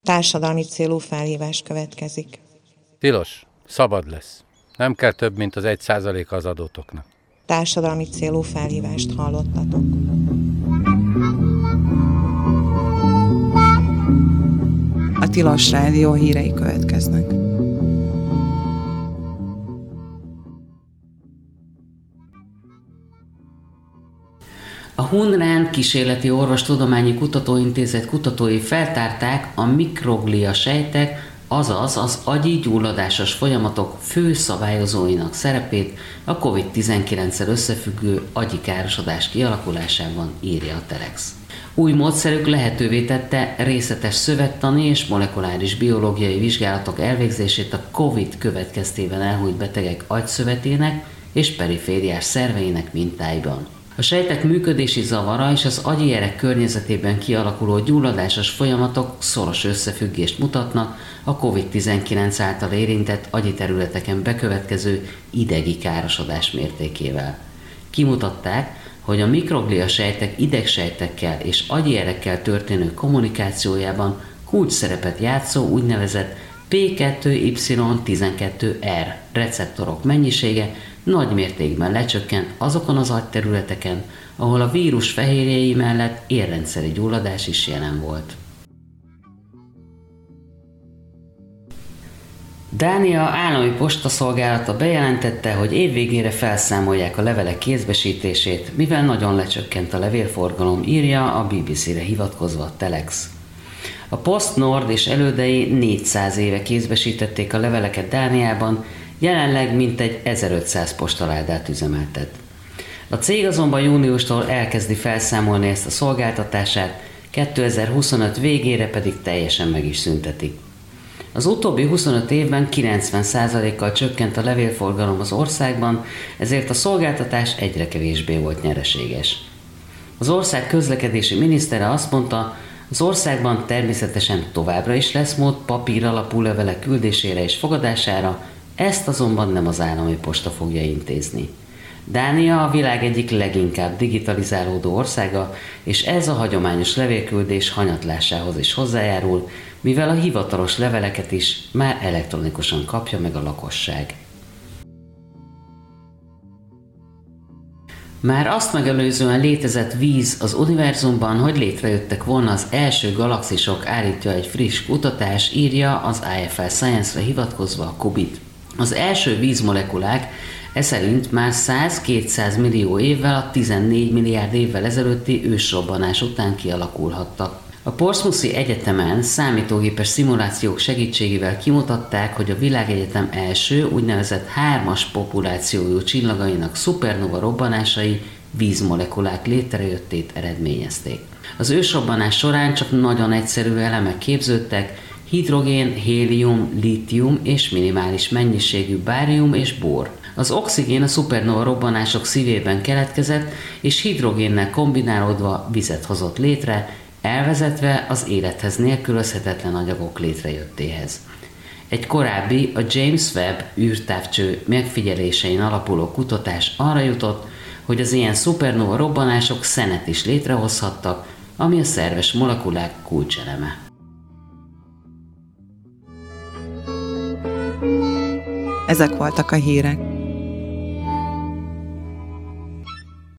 Társadalmi célú felhívás következik. Tilos, szabad lesz. Nem kell több, mint az 1% az adótoknak. Társadalmi célú felhívást hallottatok. A Tilos Rádió hírei következnek. A Hunrán Kísérleti Orvostudományi Kutatóintézet kutatói feltárták a mikroglia sejtek, azaz az agyi gyulladásos folyamatok fő szabályozóinak szerepét a COVID-19-szel összefüggő agyi károsodás kialakulásában, írja a Telex. Új módszerük lehetővé tette részletes szövettani és molekuláris biológiai vizsgálatok elvégzését a COVID következtében elhunyt betegek agyszövetének és perifériás szerveinek mintáiban. A sejtek működési zavara és az agyi erek környezetében kialakuló gyulladásos folyamatok szoros összefüggést mutatnak a COVID-19 által érintett agyi területeken bekövetkező idegi károsodás mértékével. Kimutatták, hogy a mikroglia sejtek idegsejtekkel és agyi erekkel történő kommunikációjában kulcsszerepet játszó úgynevezett P2Y12R receptorok mennyisége nagy mértékben lecsökkent azokon az agyterületeken, ahol a vírus fehérjei mellett érrendszeri gyulladás is jelen volt. Dánia állami postaszolgálata bejelentette, hogy évvégére felszámolják a levelek kézbesítését, mivel nagyon lecsökkent a levélforgalom, írja a BBC-re hivatkozva a Telex. A Post Nord és elődei 400 éve kézbesítették a leveleket Dániában, jelenleg mintegy 1500 postaládát üzemeltet. A cég azonban júniustól elkezdi felszámolni ezt a szolgáltatását, 2025 végére pedig teljesen meg is szüntetik. Az utóbbi 25 évben 90%-kal csökkent a levélforgalom az országban, ezért a szolgáltatás egyre kevésbé volt nyereséges. Az ország közlekedési minisztere azt mondta, az országban természetesen továbbra is lesz mód papír alapú levelek küldésére és fogadására, ezt azonban nem az állami posta fogja intézni. Dánia a világ egyik leginkább digitalizálódó országa, és ez a hagyományos levélküldés hanyatlásához is hozzájárul, mivel a hivatalos leveleket is már elektronikusan kapja meg a lakosság. Már azt megelőzően létezett víz az univerzumban, hogy létrejöttek volna az első galaxisok, állítja egy friss kutatás, írja az IFL Science-re hivatkozva a Kubit. Az első vízmolekulák szerint már 100-200 millió évvel a 14 milliárd évvel ezelőtti ősrobbanás után kialakulhattak. A Portsmouthi Egyetemen számítógépes szimulációk segítségével kimutatták, hogy a világegyetem első úgynevezett 3-as populációjú csillagainak szupernova robbanásai vízmolekulák létrejöttét eredményezték. Az ősrobbanás során csak nagyon egyszerű elemek képződtek, hidrogén, hélium, lítium és minimális mennyiségű bárium és bor. Az oxigén a szupernova robbanások szívében keletkezett, és hidrogénnel kombinálódva vizet hozott létre, elvezetve az élethez nélkülözhetetlen anyagok létrejöttéhez. Egy korábbi, a James Webb űrtávcső megfigyelésein alapuló kutatás arra jutott, hogy az ilyen szupernova robbanások szenet is létrehozhattak, ami a szerves molekulák kulcseleme. Ezek voltak a hírek.